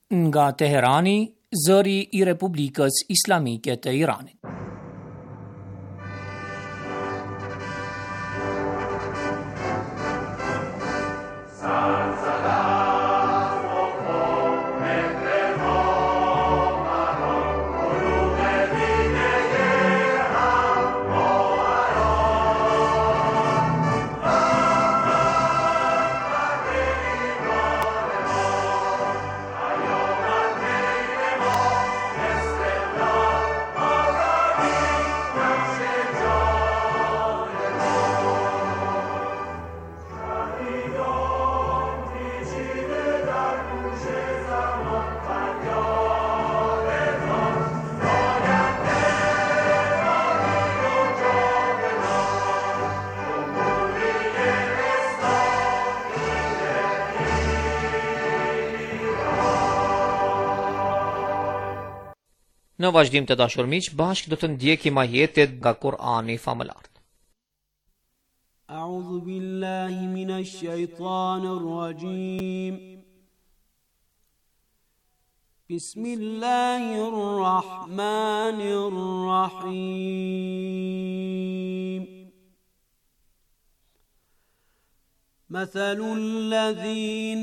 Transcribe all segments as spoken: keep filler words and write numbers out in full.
Nga Teherani, zëri I Republikës Islamike të Iranit. Në vazhdim të dashur miq, bashkë do të ndjekim ajetet nga Kur'ani famëlar. A'udhu billahi minash shaitanir rajim. Bismillahir rahmanir rahim. مثل الذين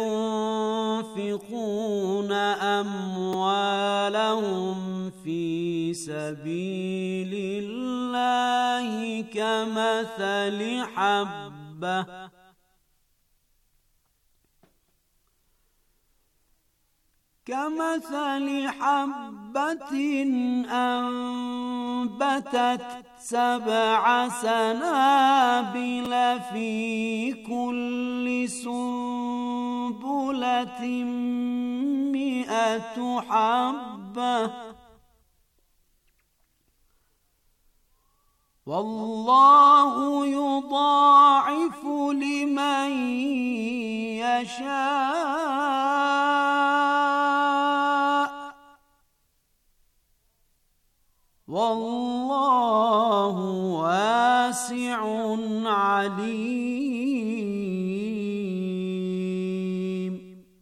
ينفقون أموالهم في سبيل الله كمثل حبة كمثل حبة أنبتت سبع سنابل في كل سنبلة مئة حبة والله يضاعف لمن يشاء والله واسع عليم.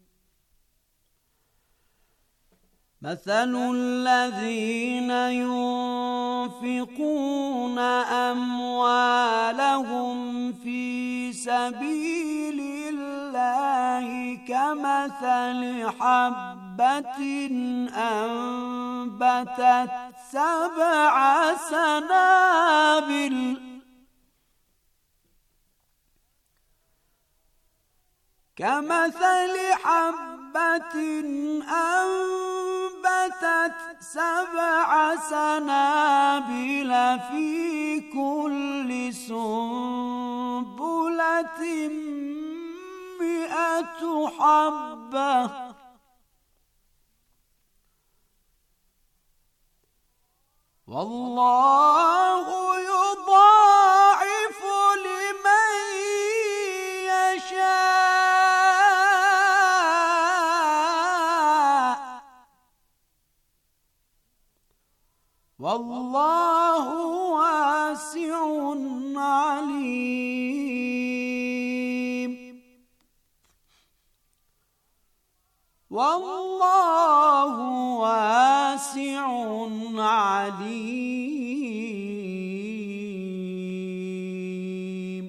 مثل الذين ينفقون أموالهم في سبيل الله كمثل حبة أنبتت سبع سنابل كمثل حبة أنبتت سبع سنابل في كل سنبلة مئة حبة والله يضاعف لمن يشاء والله واسع عليم. والله واسع عليم.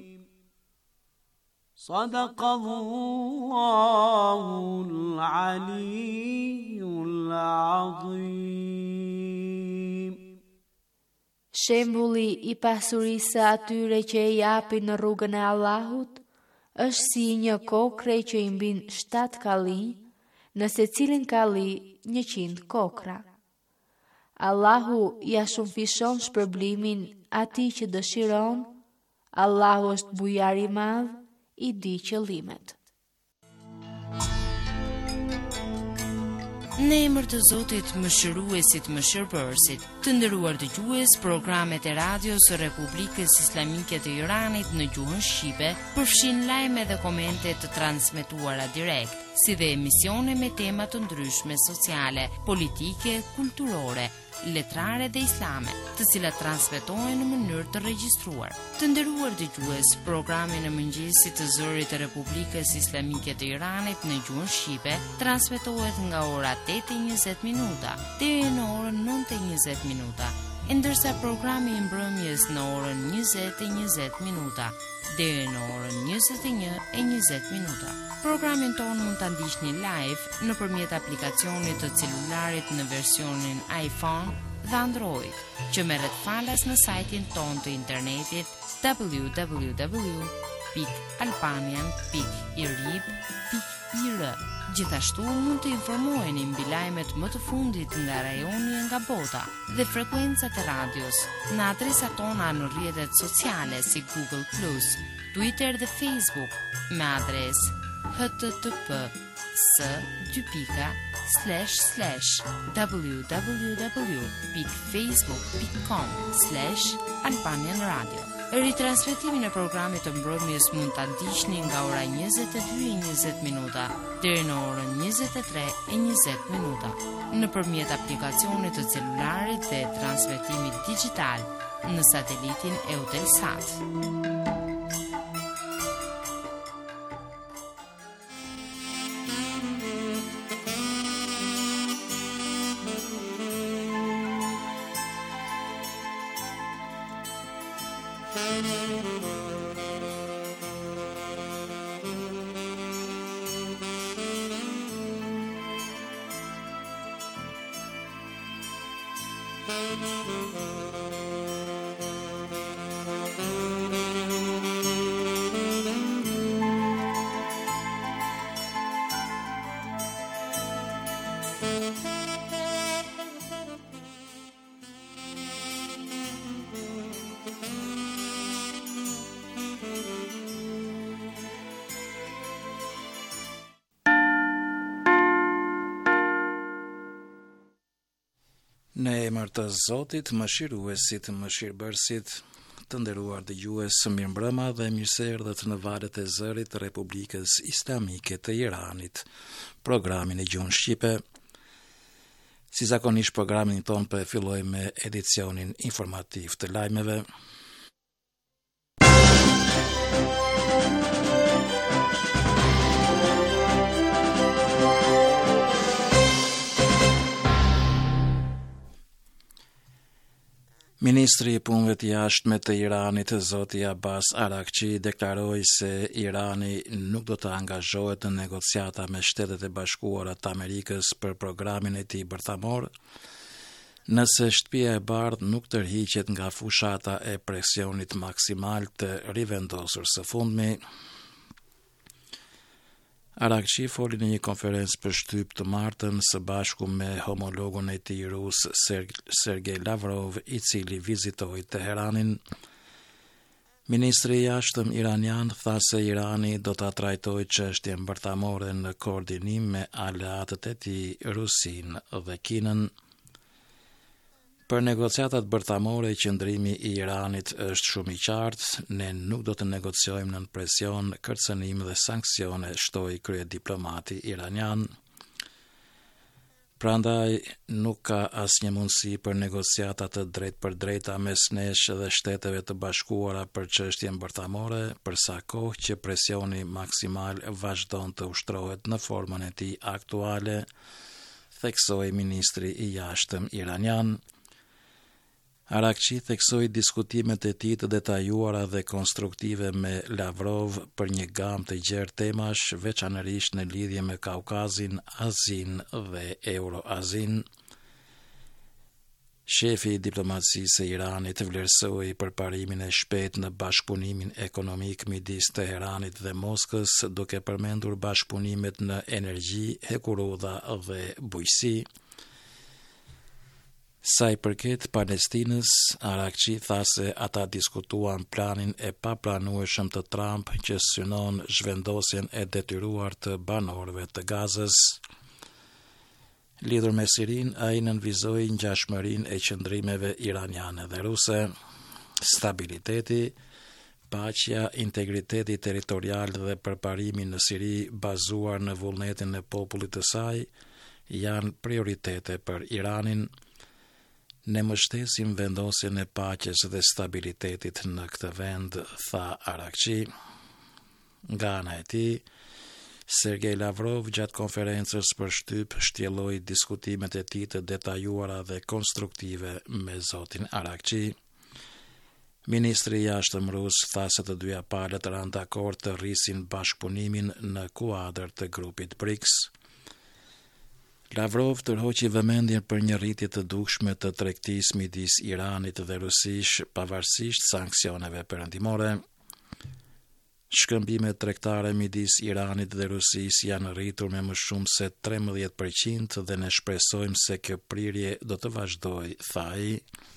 صدق الله العلي العظيم. Shembulli I pasurisë së atyre që e japin në rrugën e Allahut është si një kokre që I mbin shtatë kalli, në secilin kalli njëqind kokra. Allahu ja shumëfishon shpërblimin atij që dëshiron. Allahu është bujar I madh, I di qëllimet. Në emër të Zotit Mëshiruesit Mëshirbërësit, të nderuar dëgjues, programet e radios së Republikës Islamike të Iranit në gjuhën shqipe përfshin lajme dhe komente të transmetuara direkt. si dhe emisione me tema të ndryshme sociale, politike, kulturore, letrare dhe islame, të cilat transmetohen në mënyrë të regjistruar. Të nderuar dëgjues, programi në mëngjesit të zërit të Republikës Islamike të Iranit në gjuhën shqipe transmetohet nga ora tetë e njëzet minuta deri në orën nëntë e njëzet minuta, e ndërsa programi i mbrëmjes në orën njëzet e njëzet minuta deri në orën njëzet e një e njëzet minuta. Programin tonë mund të ndiqni live nëpërmjet aplikacionit të celularit në versionin iPhone dhe Android, që merret falas në sajtin tonë të internetit w w w pikë albanian pikë i r i b pikë i r. Gjithashtu mund të informoheni mbi lajmet më të fundit nga rajoni e nga bota dhe frekuencat e radios në adresat tona në rrjetet sociale si Google plus, Twitter dhe Facebook me adresë h t t p s dy pika slash slash w w w pikë facebook pikë com slash albanian radio. Ritransmetimin e programit të mbrëmjes mund ta ndiqni nga ora njëzet e dy e njëzet minuta deri në orën njëzet e tre e njëzet minuta nëpërmjet aplikacionit të celularit dhe transmetimit digital në satelitin Eutelsat. Në emër të Zotit, mëshiruesit, mëshirbërësit, të nderuar dëgjues, mirëmbrëma dhe mirëseardhët në valët e zërit të Republikës Islamike të Iranit, programin e gjuhën shqipe. Si zakonisht, programin ton për filloj me edicionin informativ të lajmeve. Ministri i punëve të jashtme të Iranit, Zoti Abbas Araghchi, deklaroi se Irani nuk do të angazhohet në negociata me Shtetet e Bashkuara të Amerikës për programin e tij bërthamor, nëse Shtëpia e Bardhë nuk tërhiqet nga fushata e presionit maksimal të rivendosur së fundmi. Araghchi foli në një konferencë për shtyp të martën së bashku me homologun e tij rus Sergej Lavrov, i cili vizitoi Teheranin. Ministri i jashtëm iranian tha se Irani do ta trajtojë çështjen bërthamore në koordinim me aleatët e tij, Rusinë dhe Kinën. Për negociatat bërthamore, qëndrimi i Iranit është shumë i qartë, ne nuk do të negociojmë nën presion, kërcënim dhe sanksione, shtoi kryediplomati iranian. Prandaj nuk ka asnjë mundësi për negociata të drejtë për drejta mes nesh dhe Shteteve të Bashkuara për çështjen bërthamore, për sa kohë që presioni maksimal vazhdon të ushtrohet në formën e tij aktuale, theksoi ministri i jashtëm iranian. Araghchi theksoi diskutimet e tij të detajuara dhe konstruktive me Lavrov për një gamë të gjerë temash, veçanërisht në lidhje me Kaukazin, Azin dhe Euroazin. Shefi i diplomacisë së Iranit vlerësoi përparimin e shpejtë në bashkëpunimin ekonomik midis Teheranit dhe Moskës, duke përmendur bashkëpunimet në energji, hekurudha dhe bujqësi. Sa i përket Palestinës, Araghchi tha se ata diskutuan planin e paplanueshëm të Trump që synon zhvendosjen e detyruar të banorëve të Gazës. Lidhur me Sirin, ai nënvizoi ngjashmërinë e qëndrimeve iraniane dhe ruse, stabiliteti, paqja, integriteti territorial dhe përparimi në Siri bazuar në vullnetin e popullit të saj janë prioritete për Iranin. Ne mbështesim vendosjen e paqes dhe stabilitetit në këtë vend, tha Arakçi. Nga ana e tij, Sergej Lavrov gjatë konferencës për shtyp shtjelloi diskutimet e tij të detajuara dhe konstruktive me zotin Arakçi. Ministri i jashtëm rus tha se të dyja palët ranë dakord të rrisin bashkëpunimin në kuadër të grupit BRICS. Lavrov tërhoqi vëmendjen për një rritje të dukshme të tregtisë midis Iranit dhe Rusisë pavarësisht sanksioneve perëndimore. Shkëmbimet tregtare midis Iranit dhe Rusisë janë rritur me më shumë se trembëdhjetë përqind dhe ne shpresojmë se kjo prirje do të vazhdojë, tha ai.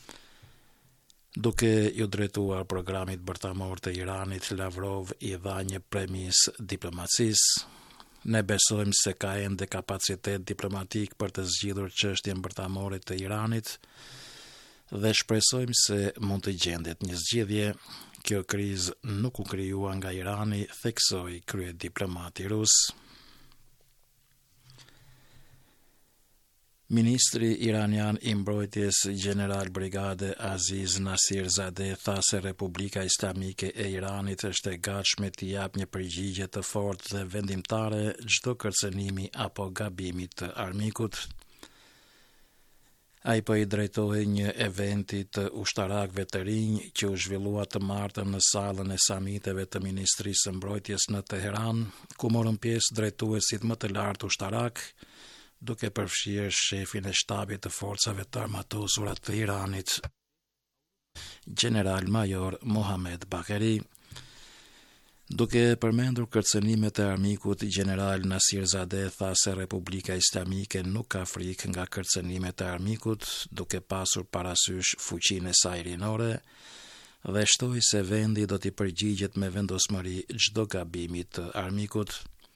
Duke ju drejtuar programit bërtamor të Iranit, Lavrov i dha një premis diplomacisë. Ne besojmë se ka ende kapacitet diplomatik për të zgjidhur çështjen bërtamore të Iranit dhe shpresojmë se mund të gjendet një zgjidhje. Kjo krizë nuk u krijua nga Irani, theksoi kryediplomati rus. Ministri iranian i mbrojtjes General Brigade Aziz Nasirzadeh tha se Republika Islamike e Iranit është e gatshme të japë një përgjigje të fortë dhe vendimtare çdo kërcënimi apo gabimi të armikut. Ai po i drejtohej një eventi të ushtarakëve të rinj që u zhvillua të martën në sallën e samiteve të Ministrisë së Mbrojtjes në Teheran, ku morën pjesë drejtuesit më të lartë ushtarak, duke përfshirë shefin e shtabit të forcave të armatosura të Iranit, General Major Mohamed Bagheri. Duke përmendur kërcënimet e armikut, General Nasirzadeh tha se Republika Islamike nuk ka frikë nga kërcënimet e armikut, duke pasur parasysh fuqinë e saj rinore, dhe shtoi se vendi do t'i përgjigjet me vendosmëri çdo gabimi të armikut.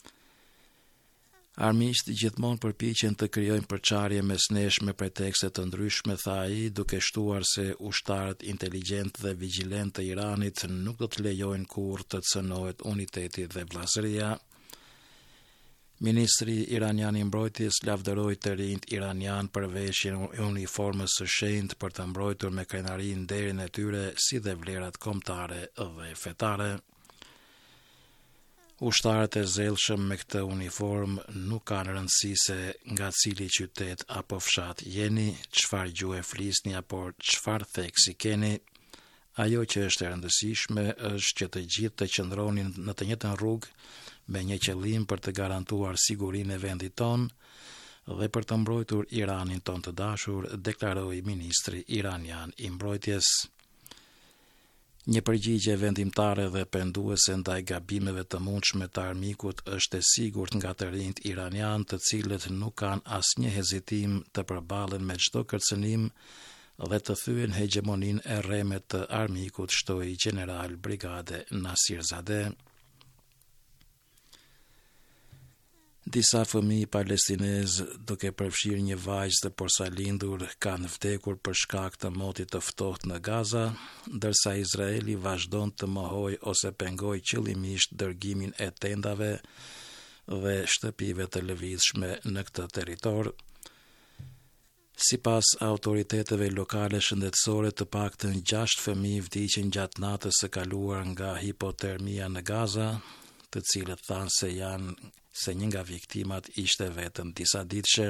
Armiqt gjithmonë përpiqen të krijojnë përçarje mesnesh me pretekste të ndryshme, tha ai, duke shtuar se ushtarët inteligjent dhe vigjilent të Iranit nuk do të lejojnë kurrë të cënohet uniteti dhe vllazëria. Ministri iranian i mbrojtjes lavdëroi të rinjt iranian për veshjen e uniformës së shenjtë për të mbrojtur me krenari nderin e tyre si dhe vlerat kombëtare dhe fetare. Ushtarët e zellshëm me këtë uniform nuk kanë rëndësi se nga cili qytet apo fshat jeni, çfarë gjuhë flisni apo çfarë theksi keni. Ajo që është e rëndësishme është që të gjithë të qëndronin në të njëjtën rrugë me një qëllim për të garantuar sigurinë e vendit ton dhe për të mbrojtur Iranin ton të dashur, deklaroi ministri iranian i mbrojtjes. Një përgjigje vendimtare dhe penduese ndaj gabimeve të mundshme të armikut është e sigurt nga të rinjt iranian, të cilët nuk kanë asnjë hezitim të përballen me çdo kërcënim dhe të thyen hegemoninë e rreme të armikut, shtoi General Brigade Nasirzadeh. Disa fëmijë palestinezë, duke përfshirë një vajzë të porsalindur, kanë vdekur për shkak të motit të ftohtë në Gaza, ndërsa Izraeli vazhdon të mohojë ose pengojë qëllimisht dërgimin e tendave dhe shtëpive të lëvizshme në këtë territor. Sipas autoriteteve lokale shëndetësore, të paktën gjashtë fëmijë vdiqën gjatë natës së kaluar nga hipotermia në Gaza, të cilët thanë se janë se një nga viktimat ishte vetëm disa ditëshe.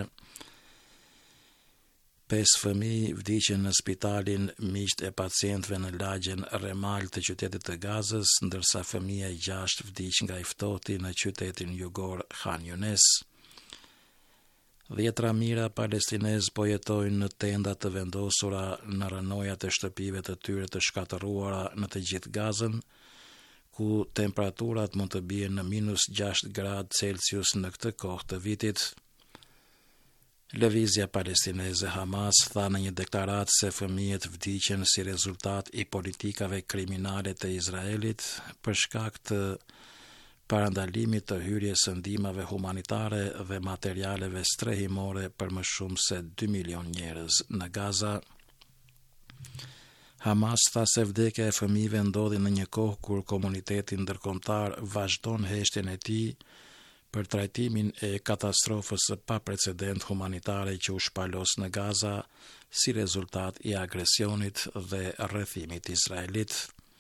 Pesë fëmijë vdiqën në spitalin miqt e pacientëve në lagjen Remal të qytetit të Gazës, ndërsa fëmia e gjashtë vdiq nga i ftohti në qytetin jugor Khan Yunis. Dhjetra mijëra palestinezë po jetojnë në tenda të vendosura në rënojat e shtëpive të tyre të shkatëruara në të gjithë Gazën, ku temperaturat mund të bien në minus gjashtë gradë Celsius në këtë kohë të vitit. Lëvizja palestineze Hamas tha në një deklaratë se fëmijët vdiqën si rezultat i politikave kriminale të Izraelit për shkak të parandalimit të hyrjes së ndihmave humanitare dhe materialeve strehimore për më shumë se dy milion njerëz në Gaza. Hamas tha se vdekja e fëmijëve ndodhi në një kohë kur komuniteti ndërkombëtar vazhdon heshtjen e tij për trajtimin e katastrofës së paprecedent humanitare që u shpalos në Gaza si rezultat i agresionit dhe rrethimit izraelit.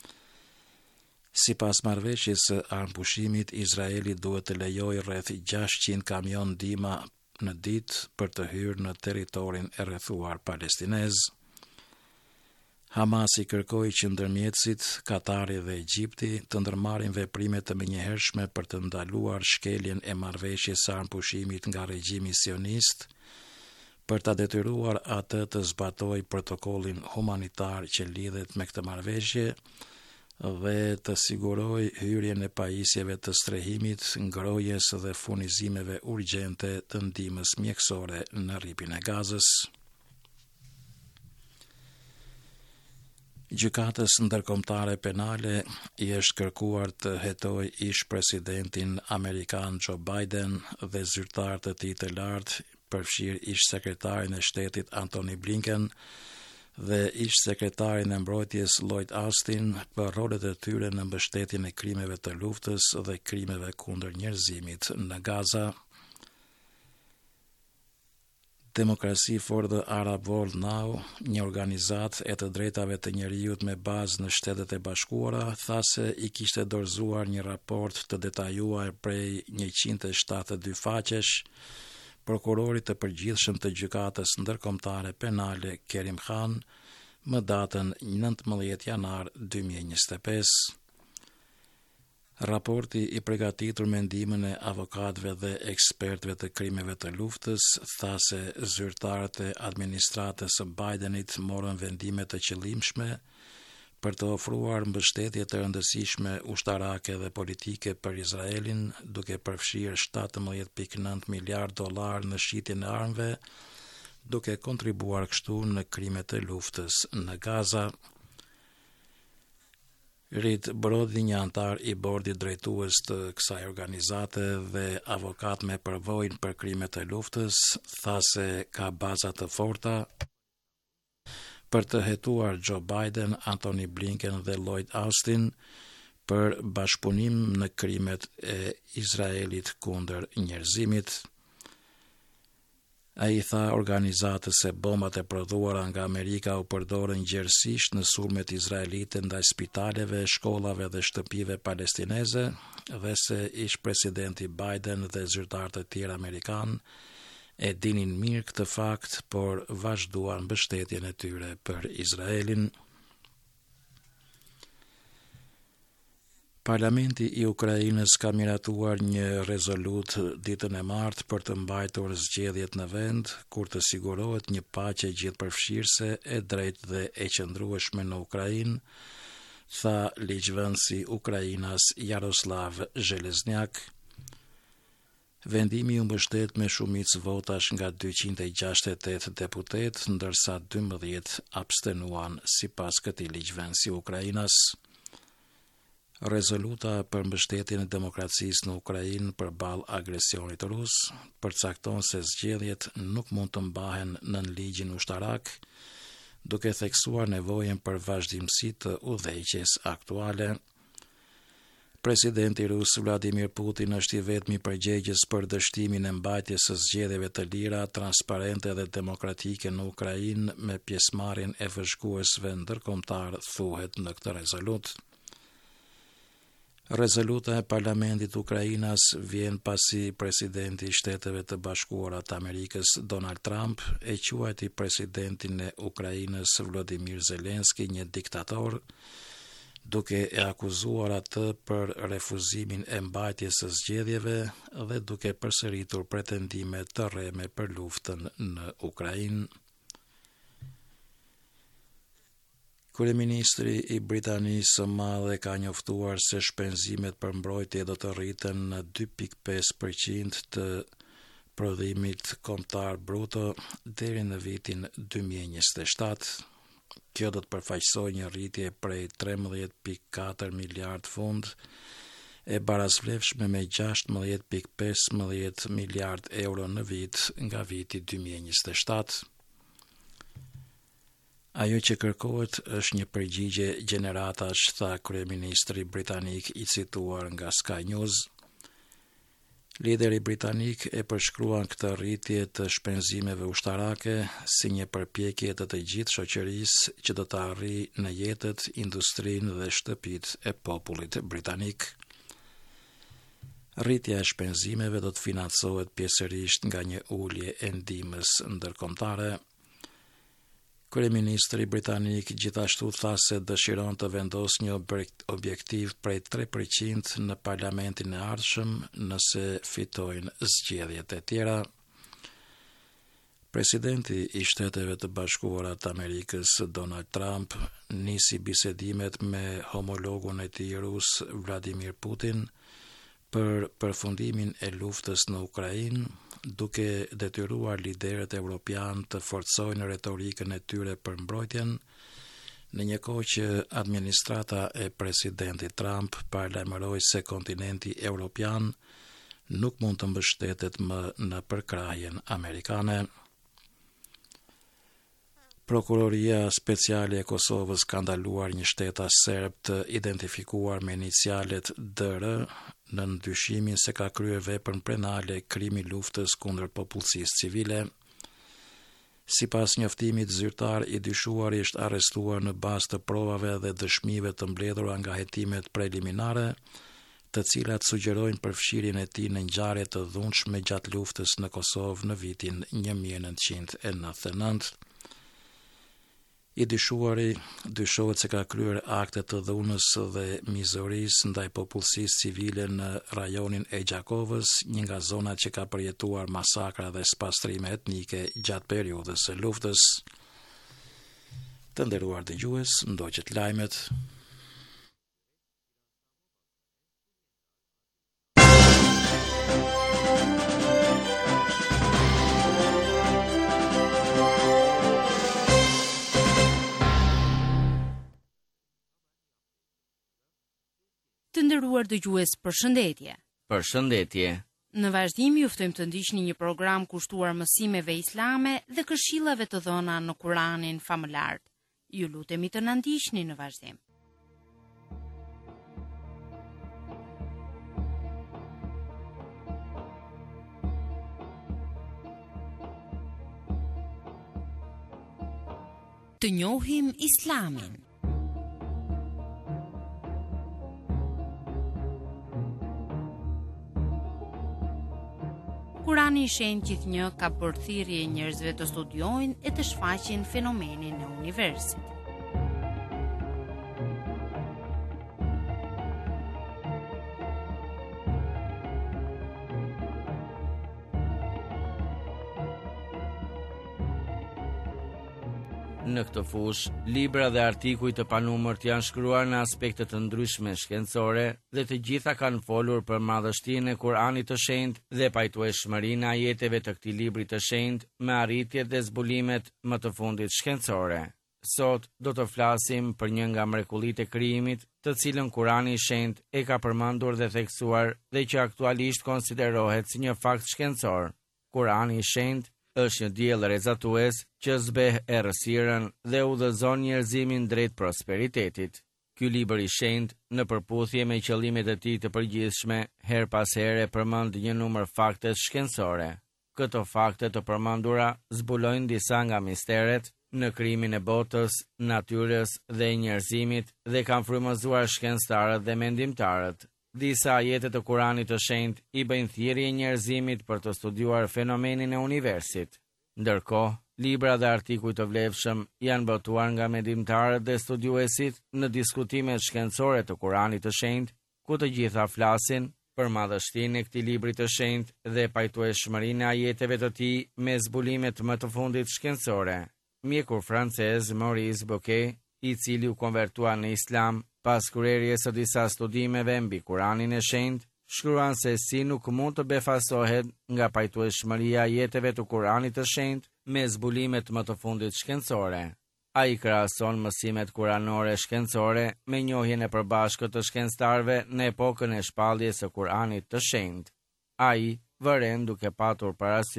Sipas marrëveshjes së armpushimit, Izraeli duhet të lejojë rreth gjashtëqind kamion ndihma në ditë për të hyrë në territorin e rrethuar palestinez. Hamas i kërkoi që ndërmjetësit, Katari dhe Egjipti të ndërmarrin veprime të menjëhershme për të ndaluar shkeljen e marrëveshjes së armpushimit nga regjimi sionist, për ta detyruar atë të zbatojë protokollin humanitar që lidhet me këtë marrëveshje dhe të siguroj hyrjen e pajisjeve të strehimit, ngrohjes dhe furnizimeve urgjente të ndihmës mjekësore në rripin e Gazës. Gjykatës ndërkombëtare penale i është kërkuar të hetojë ish presidentin amerikan Joe Biden dhe zyrtarët e tij të lartë, përfshirë ish sekretarin e shtetit Antony Blinken dhe ish sekretarin e mbrojtjes Lloyd Austin për rolet e tyre në mbështetjen e krimeve të luftës dhe krimeve kundër njerëzimit në Gaza. Democracy for the Arab World Now, një organizatë e të drejtave të njerëzit me bazë në Shtetet e Bashkuara, tha se i kishte dorëzuar një raport të detajuar prej njëqind e shtatëdhjetë e dy faqesh prokurorit të përgjithshëm të gjykatës ndërkombëtare penale Kerim Khan më datën nëntëmbëdhjetë janar dy mijë e njëzet e pesë. Raporti i përgatitur me ndihmën e avokatëve dhe ekspertëve të krimeve të luftës tha se zyrtarët e administratës së Bidenit morën vendime të qëllimshme për të ofruar mbështetje të rëndësishme ushtarake dhe politike për Izraelin, duke përfshirë shtatëmbëdhjetë pikë nëntë miliardë dollar në shitjen e armëve, duke kontribuar kështu në krimet e luftës në Gaza. Rit Brody, një antar i bordit drejtues të kësaj organizate dhe avokat me përvojën për krimet e luftës, tha se ka baza të forta për të hetuar Joe Biden, Antony Blinken dhe Lloyd Austin për bashkëpunim në krimet e Izraelit kundër njerëzimit. Ai tha organizatës se bombat e prodhuara nga Amerika u përdorën gjerësisht në sulmet izraelite ndaj spitaleve, shkollave dhe shtëpive palestineze dhe se ish presidenti Biden dhe zyrtarët e tjerë amerikan e dinin mirë këtë fakt, por vazhduan mbështetjen e tyre për Izraelin. Parlamenti i Ukrainës ka miratuar një rezolut ditën e martë për të mbajtur zgjedhjet në vend, kur të sigurohet një paqe gjithëpërfshirëse e drejtë dhe e qëndrueshme në Ukrainë, tha ligjvënësi Ukrainas Jaroslav Zhelezniak. Vendimi u mbështet me shumicë votash nga dyqind e gjashtëdhjetë e tetë deputet, ndërsa dymbëdhjetë abstenuan sipas këtij ligjvënësi Ukrainas. Rezoluta për mbështetjen e demokracisë në Ukrainë përballë agresionit rus përcakton se zgjedhjet nuk mund të mbahen nën ligjin ushtarak, duke theksuar nevojën për vazhdimsi të udhëheqjes aktuale. Presidenti rus Vladimir Putin është i vetmi përgjegjës për dështimin e mbajtjes së zgjedhjeve të lira, transparente dhe demokratike në Ukrainë me pjesëmarrjen e vëzhguesve ndërkombëtar, thuhet në këtë rezolut. Rezoluta e Parlamentit Ukrainas vjen pasi presidenti i Shteteve të Bashkuara të Amerikës Donald Trump e quajti presidentin e Ukrainës Volodymyr Zelensky një diktator, duke e akuzuar atë për refuzimin e mbajtjes së zgjedhjeve dhe duke përsëritur pretendime të rreme për luftën në Ukrainë. Kryeministri i Britanisë së Madhe ka njoftuar se shpenzimet për mbrojtje do të rriten në dy pikë pesë përqind të prodhimit kombëtar bruto deri në vitin dy mijë e njëzet e shtatë. Kjo do të përfaqësojë një rritje prej trembëdhjetë pikë katër miliard fund e barazvlefshme me gjashtëmbëdhjetë pikë pesëmbëdhjetë miliard euro në vit nga viti dy mijë e njëzet e shtatë. Ajo që kërkohet është një përgjigje gjeneratash, tha kryeministri britanik i cituar nga Sky News. Lideri britanik e përshkruan këtë rritje të shpenzimeve ushtarake si një përpjekje të të gjithë shoqërisë që do të arrijë në jetët, industrinë dhe shtëpitë e popullit britanik. Rritja e shpenzimeve do të financohet pjesërisht nga një ulje e ndihmës ndërkombëtare. Kryeministri britanik gjithashtu tha se dëshiron të vendosë një objektiv prej tre përqind në parlamentin e ardhshëm nëse fitojnë zgjedhjet e tjera. Presidenti i Shteteve të Bashkuara të Amerikës Donald Trump nisi bisedimet me homologun e tij rus Vladimir Putin për përfundimin e luftës në Ukrainë, duke detyruar liderët evropian të forcojnë retorikën e tyre për mbrojtjen, në një kohë që administrata e presidentit Trump paralajmëroi se kontinenti evropian nuk mund të mbështetet më në përkrahjen amerikane. Prokuroria Speciale e Kosovës ka ndaluar një shtetas serb të identifikuar me inicialet D R në ndyshimin se ka kryer veprën penale krimi luftës kundër popullsisë civile. Sipas njoftimit zyrtar, i dyshuari është arrestuar në bazë të provave dhe dëshmive të mbledhura nga hetimet preliminare, të cilat sugjerojnë përfshirjen e tij në ngjarje të dhunshme gjatë luftës në Kosovë në vitin një mijë e nëntëqind e nëntëdhjetë e nëntë. I dyshuari dyshohet se ka kryer akte të dhunës dhe mizorisë ndaj popullsisë civile në rajonin e Gjakovës, një nga zonat që ka përjetuar masakra dhe spastrime etnike gjatë periudhës së luftës. Të nderuar dëgjues, ndoqët lajmet. Të nderuar dëgjues, përshëndetje. Përshëndetje. Në vazhdim ju ftojmë të ndiqni një program kushtuar mësimeve islame dhe këshillave të dhëna në Kuranin famëlar. Ju lutemi të na ndiqni në vazhdim. Të njohim Islamin. Kurani i Shenjtë gjithnjë ka bërë thirrje njerëzve të studiojnë e të shfaqin fenomenin e universit. Në këtë fush, libra dhe artikuj të panumërt janë shkruar në aspekte të ndryshme shkencore dhe të gjitha kanë folur për madhështinë e Kuranit të Shenjtë dhe pajtueshmërinë e ajeteve të këtij libri të shenjtë me arritjet dhe zbulimet më të fundit shkencore. Sot do të flasim për një nga mrekullitë e krijimit, të cilën Kurani i Shenjtë e ka përmendur dhe theksuar dhe që aktualisht konsiderohet si një fakt shkencor. Kurani i Shenjtë është një diell rrezatues që zbeh errësirën dhe udhëzon njerëzimin drejt prosperitetit. Ky libër i shenjtë, në përputhje me qëllimet e tij të përgjithshme, her pas here përmend një numër faktesh shkencore. Këto fakte të përmendura zbulojnë disa nga misteret në krijimin e botës, natyrës dhe njerëzimit dhe kanë frymëzuar shkencëtarët dhe mendimtarët. Disa ajete të Kuranit të Shenjtë i bëjnë thirrje njerëzimit për të studiuar fenomenin e universit. Ndërkohë, libra dhe artikuj të vlefshëm janë botuar nga mendimtarët dhe studiuesit në diskutimet shkencore të Kuranit të Shenjtë, ku të gjitha flasin për madhështinë e këtij libri të shenjtë dhe pajtueshmërinë e ajeteve të tij me zbulimet më të fundit shkencore. Mjeku francez Maurice Bucaille, i cili u konvertua në Islam pas kryerjes së disa studimeve mbi Kuranin e Shenjtë, shkruan se si nuk mund të befasohet nga pajtueshmëria e ajeteve të Kuranit të Shenjtë me zbulimet më të fundit shkencore. Ai krahason mësimet kuranore shkencore me njohjen e përbashkët të shkencëtarëve në epokën e shpalljes së Kuranit të Shenjtë. Ai vëren duke patur parasysh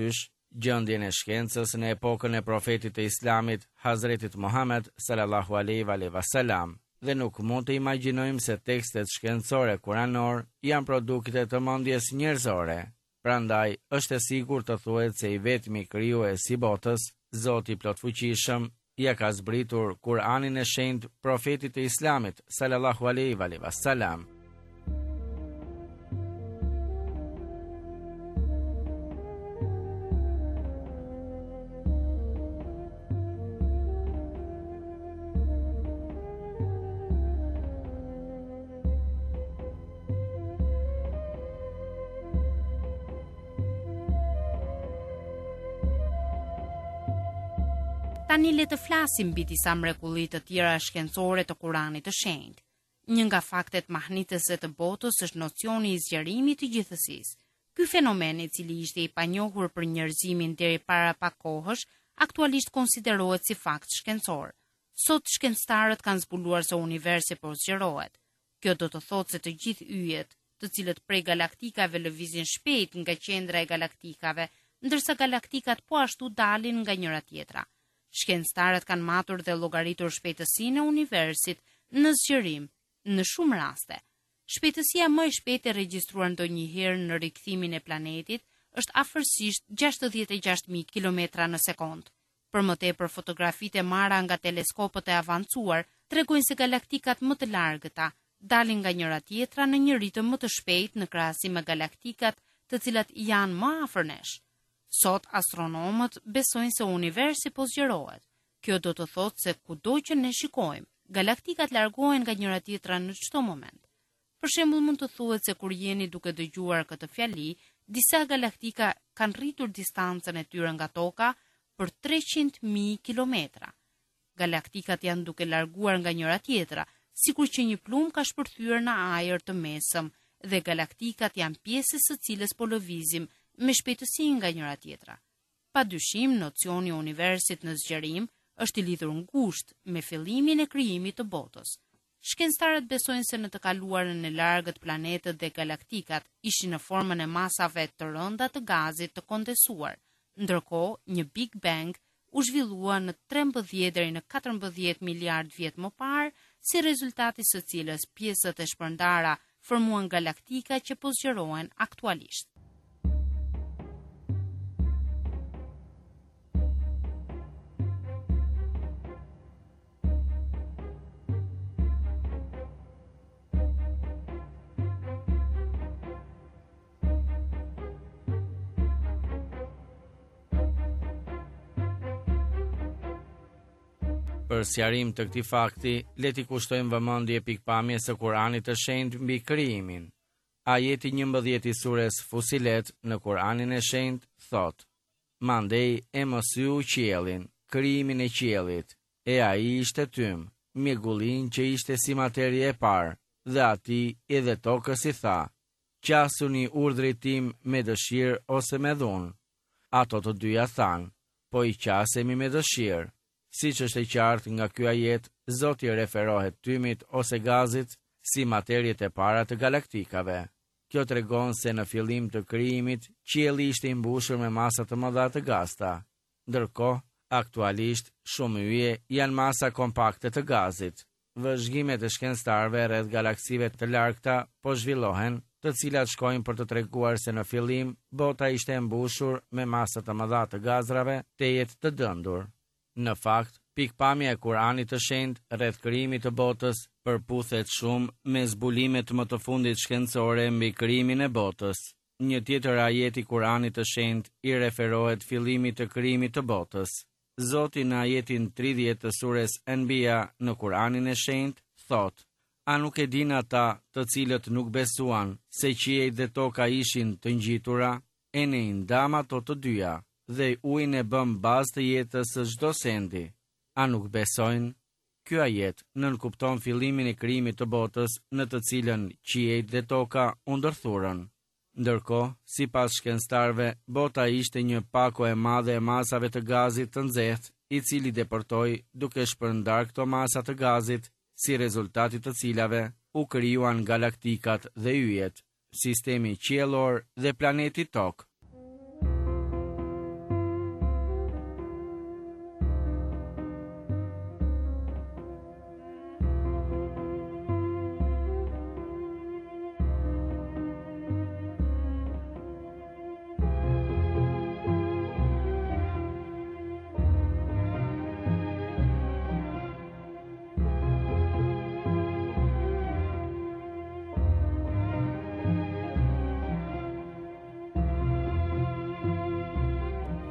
gjendjen e shkencës në epokën e profetit të Islamit, Hazretit Muhammed sallallahu alaihi wasallam, dhe nuk mund të imagjinojmë se tekstet shkencore kuranor janë produkte të mendjes njerëzore. Prandaj është e sigurt të thuhet se i vetmi krijues i botës, Zoti i plotfuqishëm, ja ka zbritur Kur'anin e shenjtë profetit të Islamit sallallahu alaihi wasallam. Tani le të flasim mbi disa mrekulli të tjera shkencore të Kuranit të shenjtë. Një nga faktet mahnitëse të botës është nocioni i zgjerimit të gjithësisë. Ky fenomen, i cili ishte i panjohur për njerëzimin deri para pak kohësh, aktualisht konsiderohet si fakt shkencor. Sot shkencëtarët kanë zbuluar se universi po zgjerohet. Kjo do të thotë se të gjithë yjet, të cilët prej galaktikave lëvizin shpejt nga qendra e galaktikave, ndërsa galaktikat po ashtu dalin nga njëra tjetra. Shkencëtarët kanë matur dhe llogaritur shpejtësinë e universit në zgjerim, në shumë raste. Shpejtësia më e shpejtë e regjistruar ndonjëherë në rikthimin e planetit është afërsisht gjashtëdhjetë e gjashtë mijë kilometra në sekond. Për më tepër, fotografitë e marra nga teleskopët e avancuar tregojnë se galaktikat më të largëta dalin nga njëra tjetra në një ritëm më të shpejtë në krahasim me galaktikat të cilat janë më afër nesh. Sot astronomët besojnë se universi po zgjerohet. Kjo do të thotë se kudo që ne shikojmë, galaktikat largohen nga njëra tjetra në çdo moment. Për shembull, mund të thuhet se kur jeni duke dëgjuar këtë fjali, disa galaktika kanë rritur distancën e tyre nga toka për treqind mijë kilometra. Galaktikat janë duke larguar nga njëra tjetra, sikur që një plumb ka shpërthyer në ajër të mesëm, dhe galaktikat janë pjesë së cilës po lëvizim me shpejtësi nga njëra tjetra. Pa dyshim, nocioni i universit në zgjerim është i lidhur ngushtë me fillimin e krijimit të botës. Shkencëtarët besojnë se në të kaluarën e largët planetët dhe galaktikat ishin në formën e masave të rënda të gazit të kondensuar, ndërkohë një Big Bang u zhvillua në trembëdhjetë deri në katërmbëdhjetë miliard vjet më parë, si rezultati së cilës pjesët e shpërndara formuan galaktika që po zgjerohen aktualisht. Për sqarim të këtij fakti, le t'i kushtojmë vëmendje pikpamjes së Kuranit të shenjtë mbi krijimin. Ajeti njëmbëdhjetë i sures Fusilet në Kuranin e shenjtë thot: Mandej e mësyu qiellin, krijimin e qiellit, e ai ishte tym, mjegullin që ishte si materie e parë, dhe ati edhe tokës i tha: Qasuni urdhrit tim me dëshirë ose me dhunë. Ato të dyja thanë: Po i qasemi me dëshirë. Siç është e qartë nga ky ajet, Zoti referohet tymit ose gazit si materiet e para të galaktikave. Kjo tregon se në fillim të krijimit, qielli ishte i mbushur me masa të mëdha të gazta, ndërkohë aktualisht shumë yje janë masa kompakte të gazit. Vëzhgimet e shkencëtarëve rreth galaksive të largëta po zhvillohen, të cilat shkojnë për të treguar se në fillim bota ishte e mbushur me masa të mëdha të gazrave të jetë të dëndur. Në fakt, pikpamja e Kuranit të shenjtë rreth krijimit të botës përputhet shumë me zbulimet më të fundit shkencore mbi krijimin e botës. Një tjetër ajet i Kuranit të shenjtë i referohet fillimit të krijimit të botës. Zoti në ajetin tridhjetë të sures Anbiya në Kuranin e shenjtë thot: A nuk e din ata të cilët nuk besuan se qiejt dhe toka ishin të ngjitura, e ne i ndam ato të dyja, dhe ujin e bëm bazë të jetës së çdo sendi. A nuk besojnë? Ky ajet nënkupton fillimin e krijimit të botës në të cilën qiejt dhe toka u ndërthurën. Ndërkohë, sipas shkencëtarëve, bota ishte një pako e madhe e masave të gazit të nxehtë, i cili depërtoi duke shpërndar këto masa të gazit, si rezultati të cilave u krijuan galaktikat dhe yjet, sistemi qiellor dhe planeti Tokë.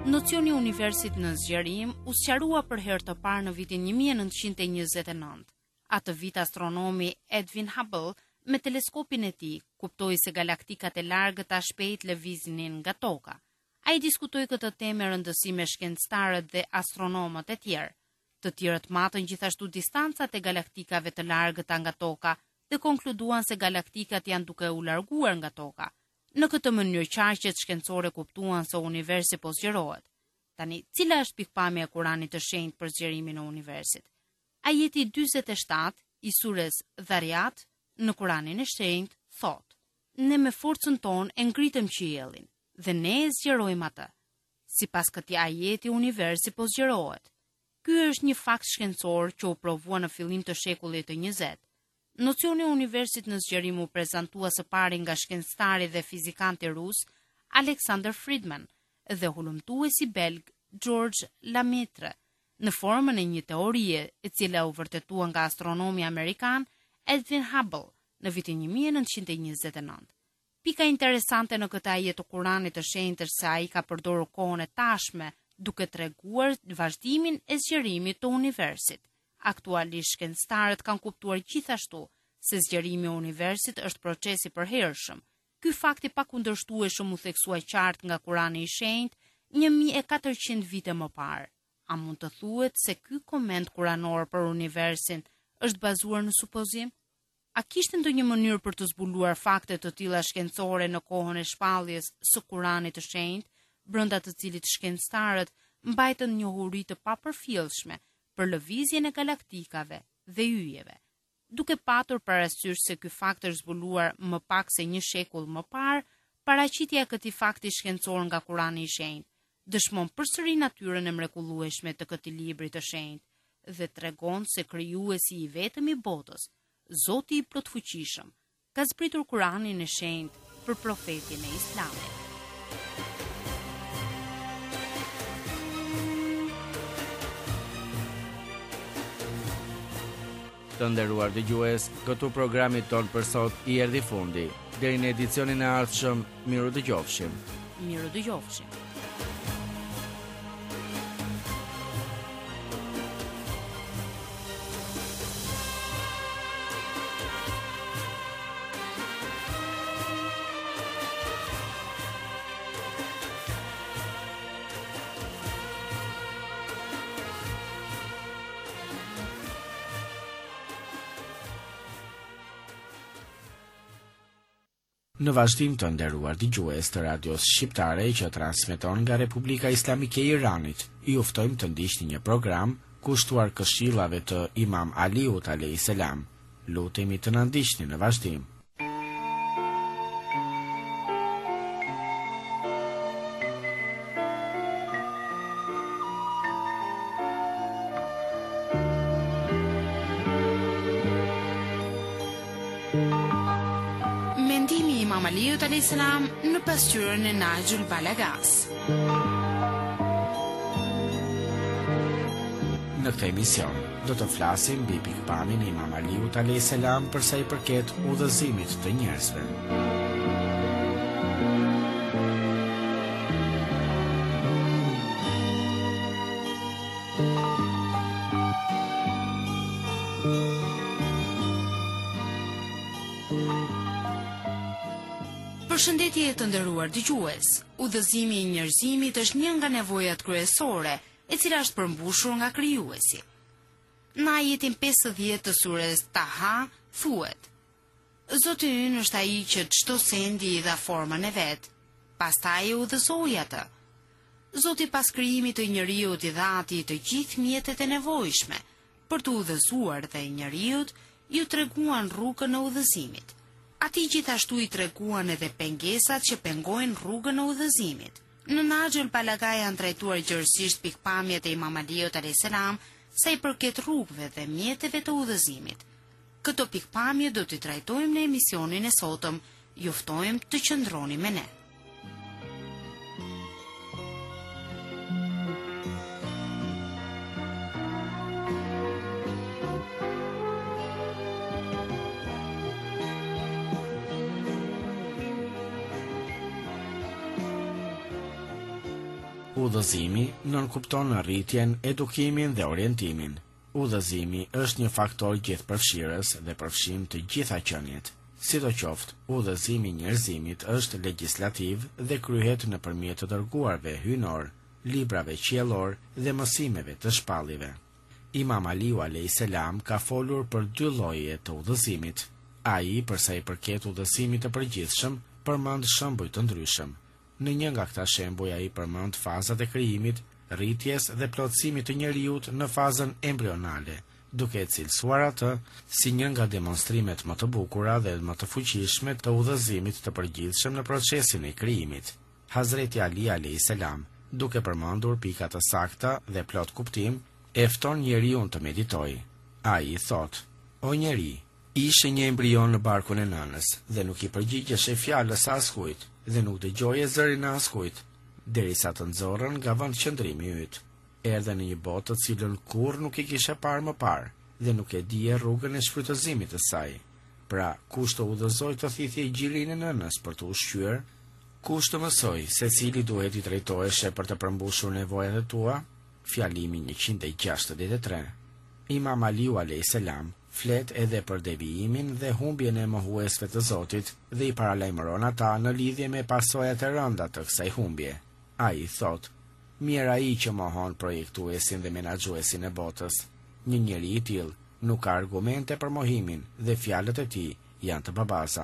Nocioni i universit në zgjerim u sqarua për herë të parë në vitin një mijë e nëntëqind e njëzet e nëntë. Atë vit astronomi Edwin Hubble me teleskopin e tij kuptoi se galaktikat e largëta shpejt lëviznin nga toka. Ai diskutoi këtë temë me rëndësi me shkencëtarët dhe astronomët e tjerë. Të tjerët matën gjithashtu distancat e galaktikave të largëta nga toka dhe konkluduan se galaktikat janë duke u larguar nga toka. Në këtë mënyrë qarqet shkencore kuptuan se universi po zgjerohet. Tani, cila është pikpamja e Kuranit të shenjtë për zgjerimin e universit? Ajeti dyzet e shtatë i sures Dhariyat në Kuranin e shenjtë thot: Ne me forcën tonë e ngritëm qiellin dhe ne e zgjerojmë atë. Sipas këtij ajeti universi po zgjerohet. Ky është një fakt shkencor që u provua në fillim të shekullit të njëzet. Nocioni i universit në zgjerim u prezantua së pari nga shkencëtari dhe fizikanti rus Alexander Friedman dhe hulumtuesi belg George Lemaitre në formën e një teorie e cila u vërtetua nga astronomi amerikan Edwin Hubble në vitin një mijë e nëntëqind e njëzet e nëntë. Pika interesante në këtë ajet të Kuranit të shenjtë është se ai ka përdorur kohën e tashme duke treguar vazhdimin e zgjerimit të universit. Aktualisht shkencëtarët kanë kuptuar gjithashtu se zgjerimi i universit është proces i përhershëm. Ky fakt i pakundërshtueshëm u theksua qartë nga Kurani i shenjtë një mijë e katërqind vite më parë. A mund të thuhet se ky koment kuranor për universin është bazuar në supozim? A kishte ndonjë mënyrë për të zbuluar fakte të tilla shkencore në kohën e shpalljes së Kuranit të shenjtë, brenda të cilit shkencëtarët mbajtën njohuri të papërfillshme për lëvizjen e galaktikave dhe yjeve. Duke patur parasysh se ky fakt është zbuluar më pak se një shekull më parë, paraqitja e këtij fakti shkencor nga Kurani i shenjtë dëshmon përsëri natyrën e mrekullueshme të këtij libri të shenjtë dhe tregon se krijuesi i vetëm i botës, Zoti i plotfuqishëm, ka zbritur Kuranin e shenjtë për profetin e Islamit. Të nderuar dëgjues, këtu programit ton për sot i erdhi fundi. Deri në edicionin e ardhshëm, miru dëgjofshim. Miru dëgjofshim. Në vazhdim të nderuar dëgjues të radios shqiptare që transmeton nga Republika Islamike e Iranit, ju ftojmë të ndiqni një program kushtuar këshillave të Imam Aliut alayhis salam. Lutemi të na ndiqni në vazhdim. Imam Aliut alayhis salam në pasqyrën e Najul Balagas. Në këtë emision do të flasim mbi pikpamjen e Imam Aliut alayhis salam për sa i përket udhëzimit të njerëzve. Përshëndetje të nderuar dëgjues. Udhëzimi i njerëzimit është një nga nevojat kryesore, e cila është përmbushur nga krijuesi. Në ajetin pesëdhjetë të sures Taha thuhet: Zoti ynë është ai që çdo sendi i dha formën e vet, pastaj e udhëzoi atë. Zoti pas krijimit të njeriut i dha atij të gjithë mjetet e nevojshme për të udhëzuar dhe njeriut ju treguan rrugën e udhëzimit. Ati gjithashtu i treguan edhe pengesat që pengojnë rrugën e udhëzimit. Në Najul Balaga janë trajtuar gjërësisht pikpamjet e Imam Aliut alayhis salam sa i përket rrugëve dhe mjeteve të udhëzimit. Këto pikpamje do t'i trajtojmë në emisionin e sotëm, ju ftojmë të qëndroni me ne. Udhëzimi nënkupton rritjen, edukimin dhe orientimin. Udhëzimi është një faktor gjithëpërfshirës dhe përfshin të gjitha qenjet. Sidoqoftë, udhëzimi i njerëzimit është legjislativ dhe kryhet nëpërmjet të dërguarve hynor, librave qiellor dhe mësimeve të shpallive. Imam Aliu alayhis salam ka folur për dy lloje të udhëzimit. Ai, për sa i përket udhëzimit të përgjithshëm, përmend shembuj të ndryshëm. Në një nga këta shembuj ai përmend fazat e krijimit, rritjes dhe plotësimit të njeriut në fazën embrionale, duke e cilësuar atë si një nga demonstrimet më të bukura dhe më të fuqishme të udhëzimit të përgjithshëm në procesin e krijimit. Hazreti Ali alayhis salam, duke përmendur pika të sakta dhe plot kuptim, e fton njeriu të meditojë. Ai thot: "O njeri, ishe një embrion në barkun e nënës dhe nuk i përgjigjeshe fjalës së askujt dhe nuk dëgjoje zërin e askujt, derisa të nxorrën nga vend qëndrimi yt. Erdhe në një botë të cilën kurrë nuk i kishe parë më parë dhe nuk e dije rrugën e shfrytëzimit të saj. Pra, kush të udhëzoi të thithje gjilin e nënës për të ushqyer, kush të mësoi se cili duhet i drejtoheshe për të përmbushur nevojat e tua?" Fjalimi njëqind e gjashtëdhjetë e tre. Imam Aliu alayhis salam flet edhe për devijimin dhe humbjen e mohuesve të Zotit dhe i paralajmëron ata në lidhje me pasojat e rënda të kësaj humbje. Ai thot: "Mirë ai që mohon projektuesin dhe menaxhuesin e botës. Një njeri i tillë nuk ka argumente për mohimin dhe fjalët e tij janë të babaza."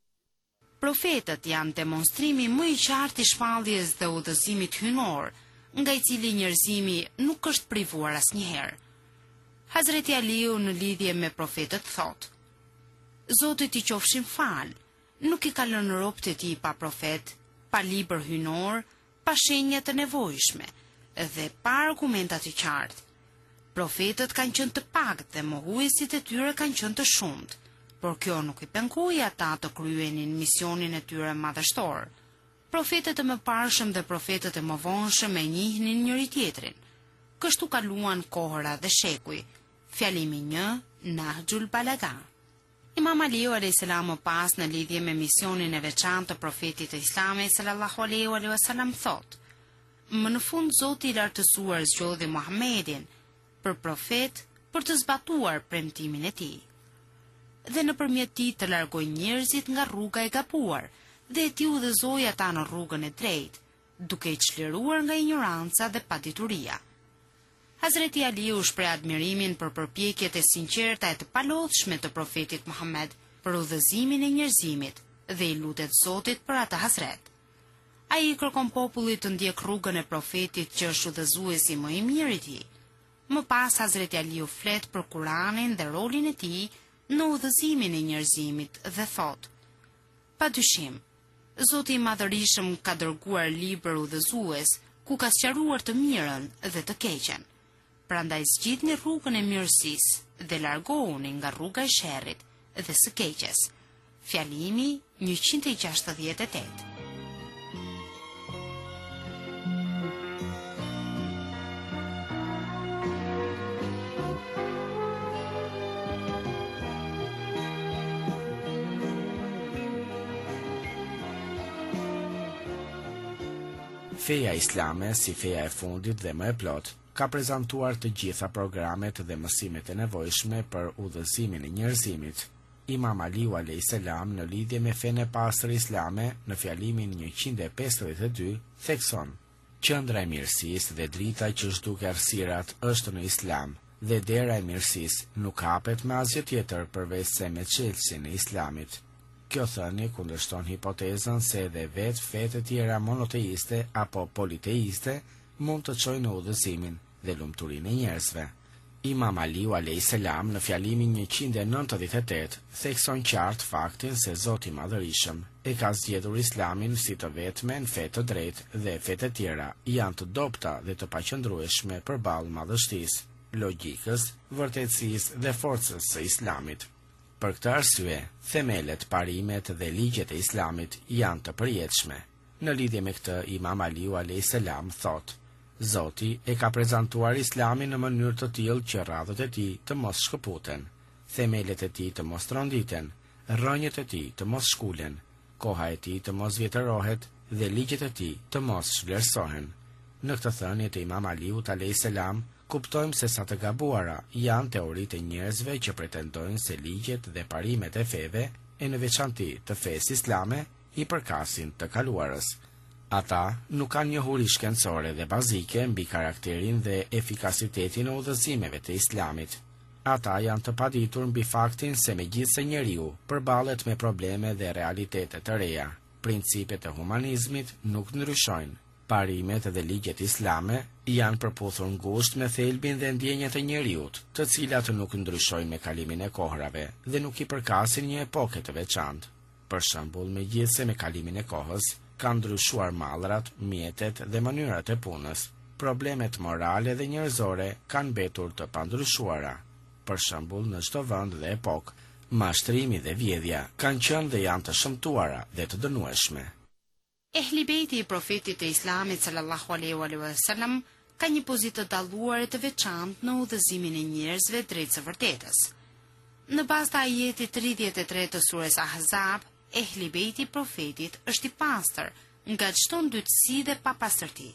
Profetët janë demonstrimi më i qartë i shpalljes dhe udhëzimit hynor, nga i cili njerëzimi nuk është privuar asnjëherë. Hazreti Aliu në lidhje me profetët thot: "Zotit i qofshin fal, nuk i ka lënë robët e tij pa profet, pa libër hynor, pa shenja të nevojshme dhe pa argumenta të qartë. Profetët kanë qenë të pakët dhe mohuesit e tyre kanë qenë të shumtë, por kjo nuk i pengoi ata të kryenin misionin e tyre madhështor. Profetët e mëparshëm dhe profetët e mëvonshëm e njihnin njëri tjetrin. Kështu kaluan kohëra dhe shekuj." Fjalimi një, Nahjul Balaga. Imam Aliu alayhis salam më pas në lidhje me misionin e veçantë të profetit të Islamit sallallahu alaihi wasallam thot: "Më në fund Zoti i lartësuar zgjodhi Muhamedit për profet për të zbatuar premtimin e tij. Dhe nëpërmjet tij të largoi njerëzit nga rruga e gabuar dhe ti udhëzoi ata në rrugën e drejtë, duke i çliruar nga ignoranca dhe padituria." Hazreti Aliu shpreh admirimin për përpjekjet e sinqerta e të palodhshme të profetit Muhammed për udhëzimin e njerëzimit dhe i lutet Zotit për atë Hazret. Ai i kërkon popullit të ndjek rrugën e profetit që është udhëzuesi më i mirë i tij. Më pas Hazreti Aliu flet për Kur'anin dhe rolin e tij në udhëzimin e njerëzimit dhe thot: "Padyshim, Zoti i Madhërisëm ka dërguar libër udhëzues ku ka sqaruar të mirën dhe të keqen. Prandaj zgjidhni rrugën e mirësisë dhe largohuni nga rruga e sherrit dhe së keqes." Fjalimi njëqind e gjashtëdhjetë e tetë. Feja islame, si feja e fundit dhe më e plot, ka prezantuar të gjitha programet dhe mësimet e nevojshme për udhëzimin e njerëzimit. Imam Aliu alayhis salam në lidhje me fenë e pastër islame në fjalimin njëqind e pesëdhjetë e dy thekson: "Qendra e mirësisë dhe drita që zhduke errësirat është në Islam, dhe dera e mirësisë nuk hapet me asgjë tjetër përveç se me çelësin e Islamit." Kjo thënie kundërshton hipotezën se edhe vetë fetë të tjera monoteiste apo politeiste mund të çojnë në udhëzimin dhe lumturinë e njerëzve. Imam Aliu alayhis salam në fjalimin njëqind e nëntëdhjetë e tetë thekson qartë faktin se Zoti i Madhërisëm e ka zgjedhur Islamin si të vetmen fe të drejtë dhe fetë të tjera janë të dobta dhe të paqëndrueshme përballë madhështisë, logjikës, vërtetësisë dhe forcës së Islamit. Për këtë arsye, themelet, parimet dhe ligjet e Islamit janë të përjetshme. Në lidhje me këtë, Imam Aliu alayhis salam thot: "Zoti e ka prezantuar Islamin në mënyrë të tillë që radhët e tij të mos shkëputen, themelet e tij të mos tronditen, rrënjët e tij të mos shkulen, koha e tij të mos vjetërohet dhe ligjet e tij të mos vlerësohen. Në këtë thënie të Imam Aliut alayhis salam, kuptojmë se sa të gabuara janë teoritë e njerëzve që pretendojnë se ligjet dhe parimet e feve, e në veçanti të fesë islame, i përkasin të kaluarës. Ata nuk kanë njohuri shkencore dhe bazike mbi karakterin dhe efikasitetin e udhëzimeve të islamit. Ata janë të paditur mbi faktin se megjithse njeriu përballet me probleme dhe realitete të reja, principet e humanizmit nuk ndryshojnë. Parimet dhe ligjet islame janë përputhur ngushtë me thelbin dhe ndjenjat e njeriut, të cilat nuk ndryshojnë me kalimin e kohrave dhe nuk i përkasin një epoke të veçantë. Për shembull, megjithse me kalimin e kohës kanë ndryshuar mallrat, mjetet dhe mënyrat e punës, problemet morale dhe njerëzore kanë mbetur të pandryshuara. Për shembull, në çdo vend dhe epokë, mashtrimi dhe vjedhja kanë qenë dhe janë të shëmtuara dhe të dënueshme. Ehli Bejti i profetit e Islamit sallallahu alaihi wasallam ka një pozitë të dalluar e të veçantë në udhëzimin e njerëzve drejt së vërtetës. Në bazë të ajetit tridhjetë e tre të surës Ahzab, Ehli Bejti i profetit është i pastër nga çdo ndytësi dhe papastërti.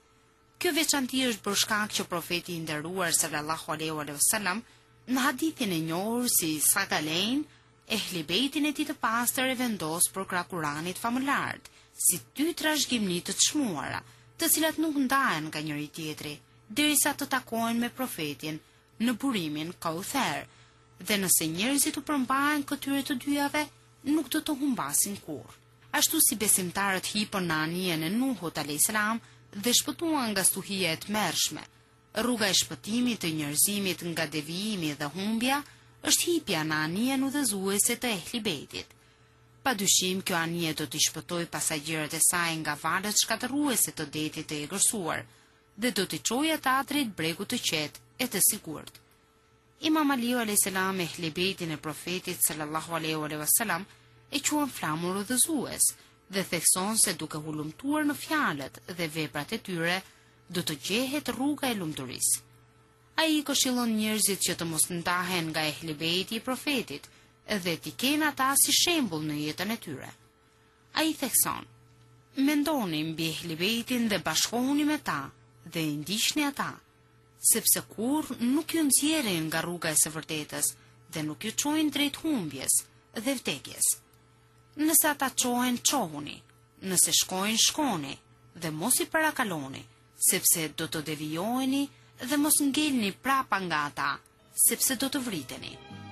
Kjo veçanti është për shkak që profeti i nderuar sallallahu alaihi wasallam në hadithin e njohur si Sakalein, Ehli Bejtin e tij të pastër e vendos për krah Kuranit famëlart, si dy trashëgimni të çmuara, të cilat nuk ndahen nga njëri tjetri, derisa të takojnë me profetin në burimin Kauther, dhe nëse njerëzit u përmbahen këtyre të dyjave, nuk do të humbasin kurrë. Ashtu si besimtarët hipën në anijen e Nuhut alayhis salam dhe shpëtuan nga stuhia e tmerrshme. Rruga e shpëtimit të njerëzimit nga devijimi dhe humbja është hipja në anijen udhëzuese të Ehli Bejtit. Pa dyshim, kjo anije do t'i shpëtoj pasagjerët e saj nga valët shkatëruese të detit të egërsuar dhe do t'i çojë ata drejt bregut të qetë e të sigurt. Imam Aliu alayhis salam Ehli Bejtin e profetit sallallahu alaihi wasallam e quan flamur udhëzues dhe thekson se duke hulumtuar në fjalët dhe veprat e tyre do të gjehet rruga e lumturisë. Ai këshillon njerëzit që të mos ndahen nga Ehli Bejti i profetit dhe t'i kenë ata si shembull në jetën e tyre. Ai thekson: mendoni mbi Ehli Bejtin dhe bashkohuni me ta dhe i ndiqni ata, sepse kur nuk ju nxjerrin nga rruga e së vërtetës dhe nuk ju çojnë drejt humbjes dhe vdekjes. Nëse ata çohen, çohuni, nëse shkojnë, shkoni dhe mos i parakaloni, sepse do të devijoheni dhe mos ngelni prapa nga ata, sepse do të vriteni.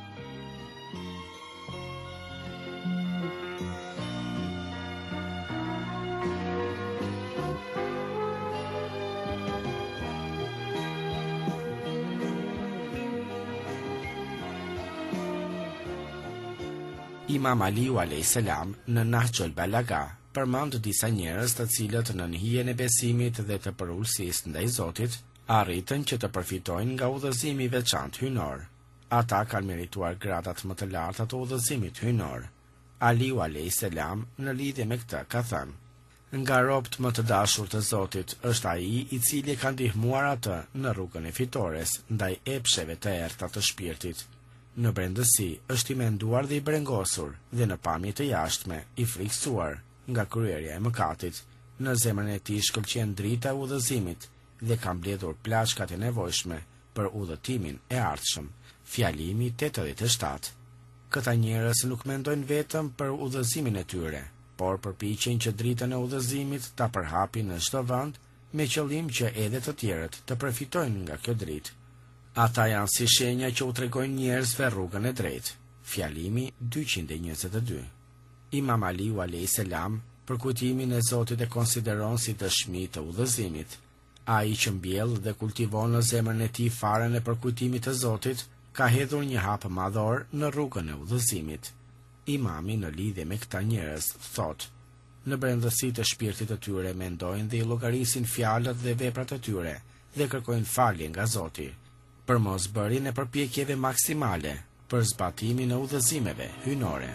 Imam Aliu alayhis salam në Nahjul Balaga përmend disa njerëz të cilët në hijen e besimit dhe të përullësisë ndaj Zotit arritën që të përfitojnë nga udhëzimi i veçantë hyjnor. Ata kanë merituar gradat më të larta të udhëzimit hyjnor. Aliu alayhis salam në lidhje me këtë ka thënë: nga robët më të dashur të Zotit është ai i cili ka ndihmuar atë në rrugën e fitores ndaj epsheve të errta të shpirtit. Në brendësi është i menduar dhe i brengosur dhe në pamje të jashtme i frikësuar nga kryerja e mëkatit. Në zemrën e tij shkëlqen drita e udhëzimit dhe ka mbledhur plaçkat e nevojshme për udhëtimin e ardhshëm. Fjalimi tetëdhjetë e shtatë. Këta njerëz nuk mendojnë vetëm për udhëzimin e tyre, por përpiqen që dritën e udhëzimit ta përhapin në çdo vend me qëllim që edhe të tjerët të përfitojnë nga kjo dritë. Ata janë si shenja që u tregojnë njerëzve rrugën e drejtë. Fjalimi dyqind e njëzet e dy. Imam Aliu alayhis salam për kujtimin e Zotit e konsideron si dëshmi të udhëzimit. Ai që mbjell dhe kultivon në zemrën e tij faren e përkujtimit të Zotit, ka hedhur një hap madhor në rrugën e udhëzimit. Imami në lidhje me këta njerëz thot: në brendësi të shpirtit të tyre mendojnë dhe i llogarisin fjalët dhe veprat e tyre dhe kërkojnë falje nga Zoti për mos bërin e përpjekjeve maksimale për zbatimin e udhëzimeve hyjnore.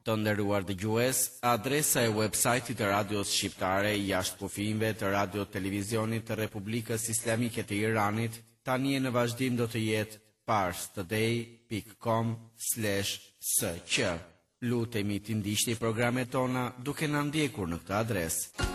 Të nderuar dëgjues, adresa e websajtit të Radios Shqiptare jashtë kufive të Radio Televizionit të Republikës Islamike të Iranit tani e në vazhdim do të jetë parstoday dot com slash s q. Lutemi të ndiqni programet tona duke na ndjekur në këtë adresë.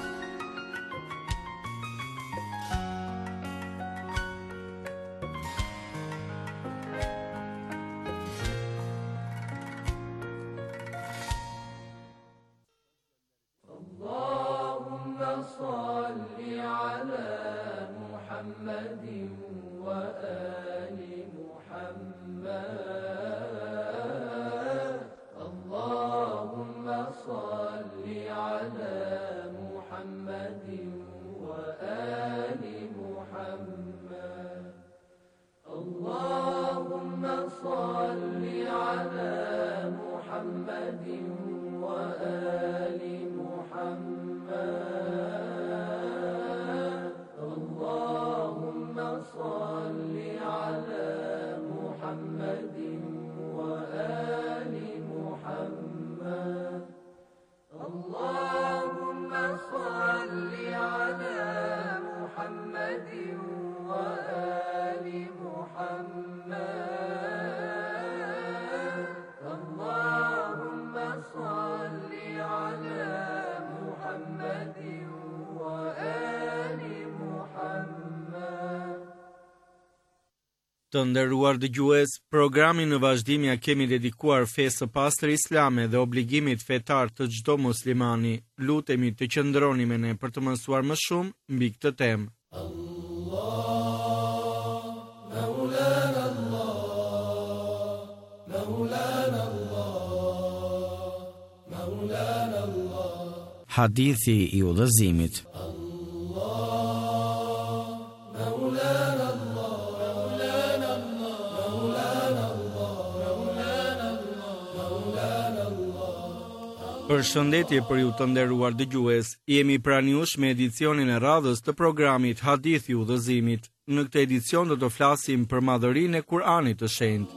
Të nderuar dëgjues, programin në vazhdim ja kemi dedikuar fesë së pastër islame dhe obligimit fetar të çdo muslimani. Lutemi të qëndroni me ne për të mësuar më shumë mbi këtë temë. Hadithi i udhëzimit. Përshëndetje për ju të nderuar dëgjues, jemi pranë jush me edicionin e radhës të programit Hadithi i udhëzimit. Në këtë edicion do të flasim për madhërinë e Kur'anit të Shenjtë.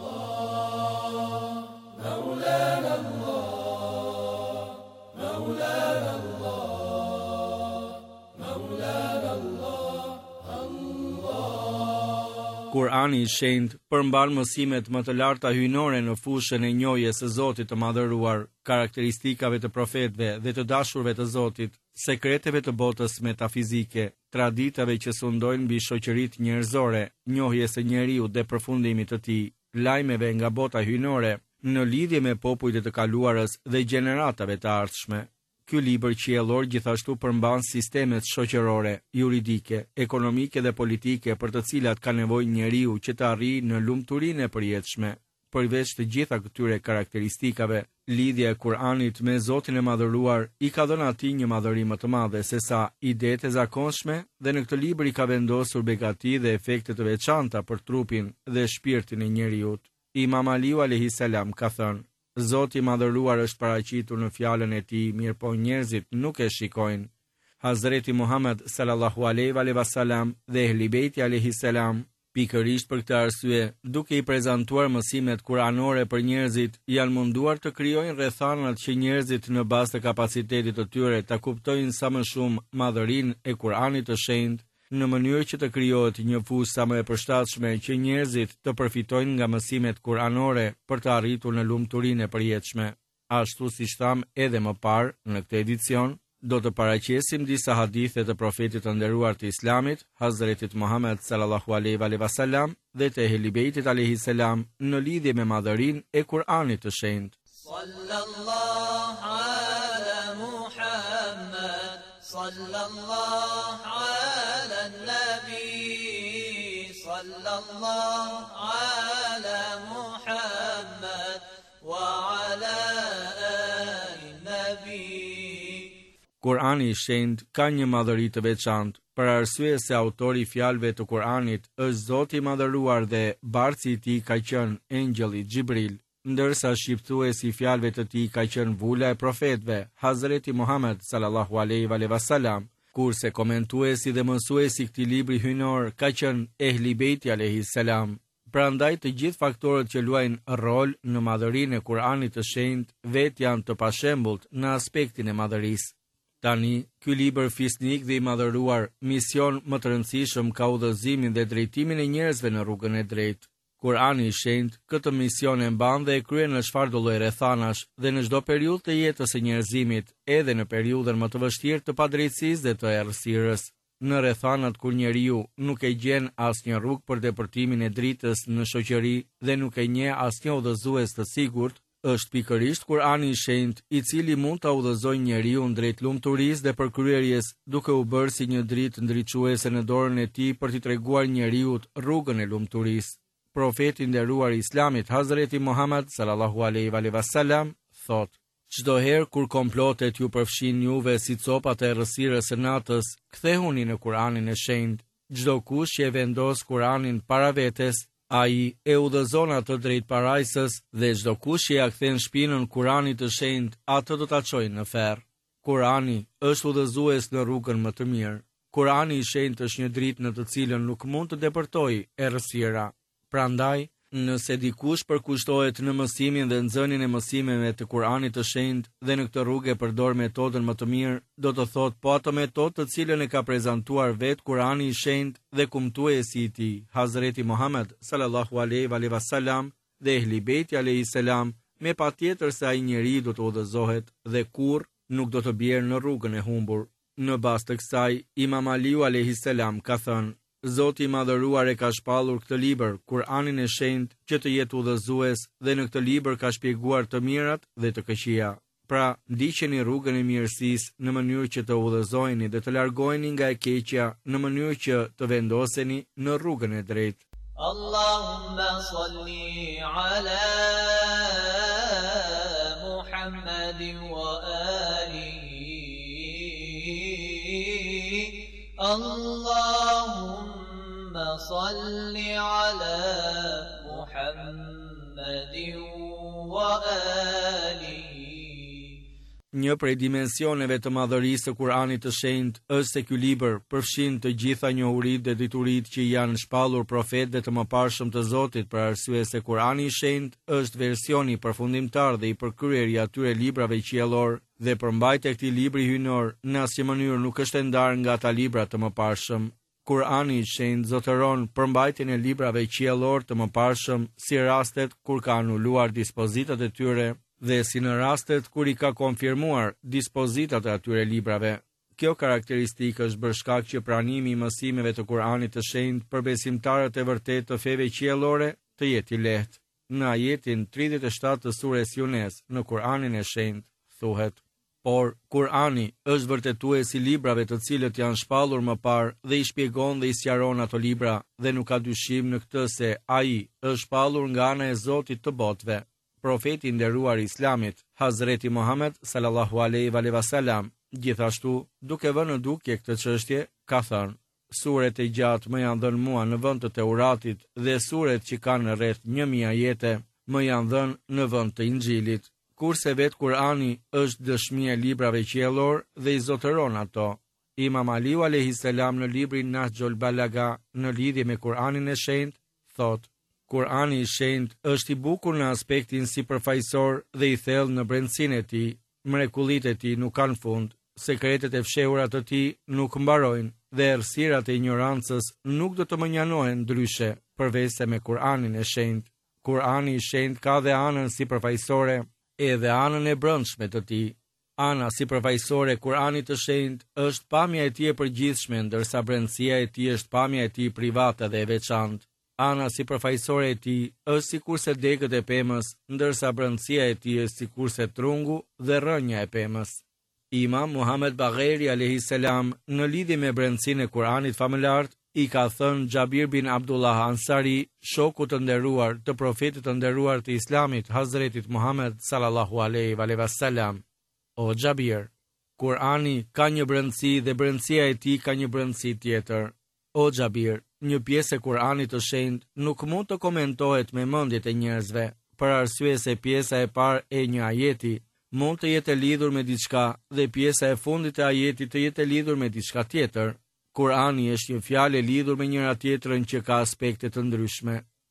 Kur'ani i Shenjtë përmban mësimet më të larta hyjnore në fushën e njohjes së Zotit të Madhëruar, karakteristikave të profetëve dhe të dashurve të Zotit, sekreteve të botës metafizike, traditave që sundojnë mbi shoqëritë njerëzore, njohjes së njeriu dhe përfundimit të tij, lajmeve nga bota hyjnore, në lidhje me popujt e të kaluarës dhe gjeneratave të ardhshme. Ky libër qiellor gjithashtu përmban sistemet shoqërore, juridike, ekonomike dhe politike për të cilat ka nevojë njeriu që të arrijë në lumturinë e përjetshme. Përveç të gjitha këtyre karakteristikave, lidhja e Kur'anit me Zotin e Madhëruar i ka dhënë atij një madhëri më të madhe se sa idetë e zakonshme dhe në këtë libër i ka vendosur begati dhe efekte të veçanta për trupin dhe shpirtin e njeriu. Imam Aliu alayhis salam ka thënë: Zoti i Madhëruar është paraqitur në fjalën e tij, mirë po njerëzit nuk e shikojnë. Hazreti Muhammed sallallahu alaihi wasallam dhe Ehli Beiti alayhis salam, pikërisht për këtë arsye, duke i prezantuar mësimet kuranore për njerëzit, janë munduar të krijojnë rrethanat që njerëzit në bazë të kapacitetit të tyre ta kuptojnë sa më shumë madhërinë e Kuranit të Shenjtë, në mënyrë që të krijohet një fusë sa më e përshtatshme që njerëzit të përfitojnë nga mësimet kuranore për të arritur në lumturinë e përjetshme. Ashtu siç tham edhe më parë në këtë edicion, do të paraqesim disa hadithe të profetit të nderuar të Islamit, Hazretit Muhammed sallallahu alaihi wasallam dhe të Ehli Beitit alayhis salam në lidhje me madhërinë e Kuranit të Shenjtë. Sallallahu ala Muhammad, sallallahu ala nabi, sallallahu ala Muhammad wa ala ali nabi. Kurani i Shenjtë ka një madhëri të veçantë, për arsye se autori i fjalëve të Kuranit është Zoti i Madhëruar dhe bartësi i tij ka qenë engjëlli Xhibril, ndërsa shqiptuesi i fjalëve të tij ka qenë vula e profetëve, Hazreti Muhammed sallallahu alaihi wasallam, kurse komentuesi dhe mësuesi i këtij libri hyjnor ka qenë Ehli Beiti alayhis salam. Prandaj të gjithë faktorët që luajnë rol në madhërinë e Kuranit të shenjtë vetë janë të pashembullt në aspektin e madhërisë. Tani, ky libër fisnik dhe i madhëruar, mision më të rëndësishëm ka udhëzimin dhe drejtimin e njerëzve në rrugën e drejtë. Kurani i shenjtë këtë mision e mban dhe e kryen në çfarëdo lloj rrethanash dhe në çdo periudhë të jetës së njerëzimit, edhe në periudhën më të vështirë të padrejtësisë dhe të errësirës. Në rrethanat kur njeriu nuk e gjen asnjë rrugë për depërtimin e dritës në shoqëri dhe nuk e njeh asnjë udhëzues të sigurt, është pikërisht Kurani i shenjtë i cili mund ta udhëzojë njeriu drejt lumturisë dhe përkryerjes, duke u bërë si një dritë ndriçuese në dorën e tij për t'i treguar njeriu rrugën e lumturisë. Profeti i nderuar i Islamit Hazreti Muhammed sallallahu alaihi wasallam thotë: çdo herë kur komplotet ju përfshin juve si copat e errësirës së natës, kthehuni në Kuranin e shenjtë. Çdo kush që e vendos Kuranin para vetes, ai e udhëzon atë drejt parajsës dhe çdo kush që ja kthen shpinën Kuranit të shenjtë, atë do ta çojë në ferr. Kurani është udhëzues në rrugën më të mirë. Kurani i shenjtë është një dritë në të cilën nuk mund të depërtojë errësira. Prandaj, nëse dikush përkushtohet në mësimin dhe nxënien e mësimeve të Kuranit të shenjtë dhe në këtë rrugë e përdor metodën më të mirë, do të thotë po atë metodë të cilën e ka prezantuar vetë Kurani i shenjtë dhe kumtuesi i tij, Hazreti Muhammed sallallahu alaihi wasallam dhe ehli bejti alayhi salam, me patjetër se ai njeri do të udhëzohet dhe kurrë nuk do të bjerë në rrugën e humbur. Në bazë të kësaj, Imam Aliu alayhi salam ka thënë: Zoti i madhëruar e ka shpallur këtë libër, Kur'anin e shenjtë, që të jetë udhëzues dhe në këtë libër ka shpjeguar të mirat dhe të këqija. Pra, ndiqeni rrugën e mirësisë në mënyrë që të udhëzoheni dhe të largoheni nga e keqja në mënyrë që të vendoseni në rrugën e drejtë. Allahumma salli ala Muhammadin wa alihi. Allahumma صل على محمد وآله. Një prej dimensioneve të madhërisë të Kuranit të shenjtë është se ky libër përfshin të gjitha njohuritë dhe dituritë që janë shpallur profetëve të mëparshëm të Zotit, për arsye se Kurani i shenjtë është versioni përfundimtar dhe i përkryer i atyre librave qiellor dhe përmbajtja e këtij libri hyjnor në asnjë mënyrë nuk është e ndarë nga ata libra të mëparshëm. Kurani i shenjtë zotëron përmbajtjen e librave qiellor të mëparshëm si rastet kur ka anuluar dispozitat e tyre dhe si në rastet kur i ka konfirmuar dispozitat e atyre librave. Kjo karakteristikë është bërë shkak që pranimi i mësimeve të Kuranit të shenjtë për besimtarët e vërtetë të feve qiellore të jetë i lehtë. Në ajetin tridhjetë e shtatë të sures Yunes në Kuranin e shenjtë thuhet: Por, Kurani është vërtetues i librave të cilët janë shpallur më parë dhe i shpjegon dhe i sqaron ato libra dhe nuk ka dyshim në këtë se ai është shpallur nga ana e Zotit të botëve. Profeti i nderuar i Islamit, Hazreti Muhammed sallallahu alaihi wasallam, gjithashtu, duke vënë në dukje këtë çështje, ka thënë: Suret e gjatë më janë dhënë mua në vend të Teuratit dhe suret që kanë rreth një mijë ajete më janë dhënë në vend të Injilit. Kurse vetë Kurani është dëshmi e librave qiellor dhe i zotëron ato. Imam Aliu alayhi salam në librin Nahjul Balaga në lidhje me Kuranin e shenjtë thotë: Kurani i shenjtë është i bukur në aspektin sipërfaqësor dhe i thellë në brendësinë e tij. Mrekullitë e tij nuk kanë fund, sekretet e fshehura të tij nuk mbarojnë dhe errësirat e ignorancës nuk do të mënjanohen ndryshe përveç se me Kuranin e shenjtë. Kurani i shenjtë ka dhe anën sipërfaqësore edhe anën e brendshme të tij. Ana sipërfaqësore e Kuranit të shenjtë është pamja e tij e përgjithshme, ndërsa brendësia e tij është pamja e tij private dhe e veçantë. Ana sipërfaqësore e tij është sikurse degët e pemës, ndërsa brendësia e tij është sikurse trungu dhe rrënja e pemës. Imam Muhammed Bagheri alayhi salam në lidhje me brendësinë e Kuranit famëlar i ka thënë Xhabir bin Abdullah Ansari, shoku të nderuar të profetit të nderuar të Islamit, Hazretit Muhammed sallallahu alaihi wasallam: O Xhabir, Kurani ka një brendësi dhe brendësia e tij ka një brendësi tjetër. O Xhabir, një pjesë e Kuranit të shenjtë nuk mund të komentohet me mendjet e njerëzve, për arsye se pjesa e parë e një ajeti mund të jetë lidhur me diçka dhe pjesa e fundit e ajetit të jetë lidhur me diçka tjetër. Kurani është një fjalë lidhur me njëra tjetrën që ka aspekte të ndryshme.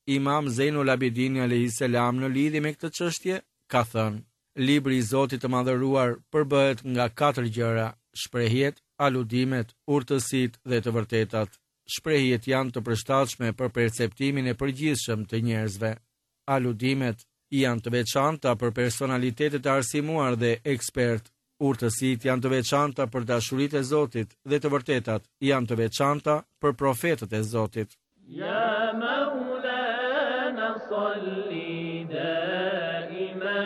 Imam Zejnul Abidini alayhis salam në lidhje me këtë çështje ka thënë: Libri i Zotit të Madhëruar përbëhet nga katër gjëra: shprehjet, aludimet, urtësitë dhe të vërtetat. Shprehjet janë të përshtatshme për perceptimin e përgjithshëm të njerëzve. Aludimet janë të veçanta për personalitetet e arsimuar dhe ekspert. Urtësitë janë të veçanta për dashuritë e Zotit dhe të vërtetat janë të veçanta për profetët e Zotit. يا مولانا صلي دائما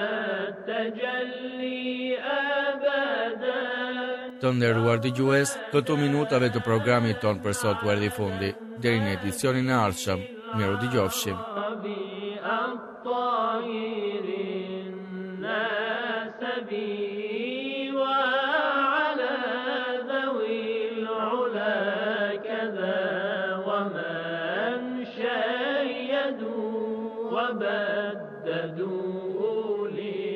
التجلي أبدا. Të nderuar dëgjues, këto minutave të programit ton për sot u erdhi fundi. Deri në edicionin e ardhshëm, miru dëgjofshim. وبددوا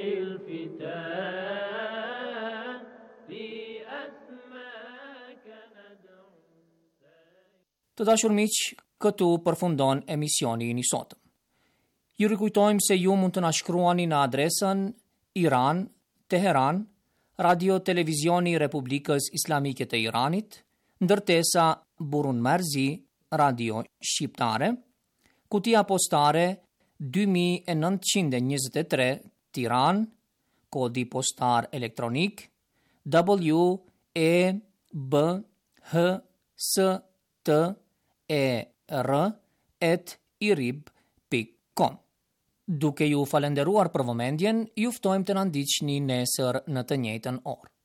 للفتاة بأسماك ندعو. Të dashur miq, këtu përfundon emisioni i sotëm. Ju rikujtojmë se ju mund të na shkruani në adresën Iran, Teheran, Radio Televizioni Republikës Islamike të Iranit, ndërtesa Burun Merzi, Radio Shqiptare, kutia postare dy mijë e nëntëqind e njëzet e tre Tiran, kodi postar elektronik W E B H S T E R at irib pikë com. Duke ju falenderuar për vëmendjen, ju ftojmë të na ndiqni nesër në të njëjtën orë.